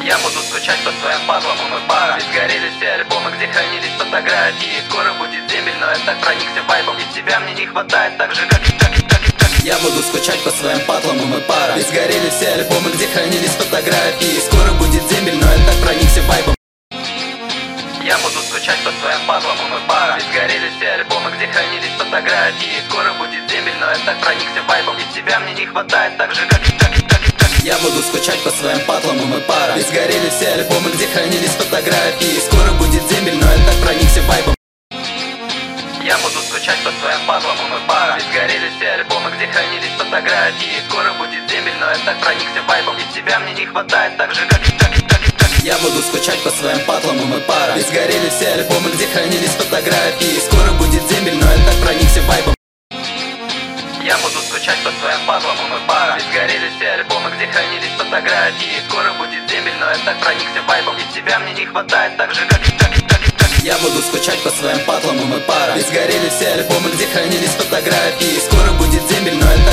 Я буду скучать по своим падлам, и мы пара. Ведь сгорели все альбомы, где хранились фотографии. Скоро будет дембель, но я так проникся вайбом. Ведь тебя мне не хватает так же, как и. Я буду скучать по своим падлам, и мы пара. Ведь сгорели все альбомы, где хранились фотографии. Скоро будет дембель, но я так проникся вайбом. Я буду скучать по своим падлам, и мы пара. Ведь сгорели все альбомы, где хранились фотографии. Скоро будет дембель, но я так проникся вайбом. Ведь тебя мне не хватает так же, как и. Я буду скучать по своим падлам, и мы пара. Ведь сгорели все альбомы, где хранились фотографии. Скоро будет дембель, но я так проникся вайбом. Я буду скучать по своим падлам, и мы пара. Ведь сгорели все альбомы, где хранились фотографии. Скоро будет дембель, но я так проникся вайбом. Ведь тебя мне не хватает так же, как и. Я буду скучать по своим падлам, и мы пара. Ведь сгорели все альбомы, где хранились фотографии. Скоро будет дембель, но я так проникся вайбом. Я буду скучать по своим падлам, и мы пара. Ведь сгорели все альбомы, где хранились фотографии. Скоро будет дембель, но я так проникся вайбом. Ведь тебя мне не хватает так же, как и. Я буду скучать по своим падлам, и мы пара. Ведь сгорели все альбомы, где хранились фотографии. Скоро будет дембель, но я так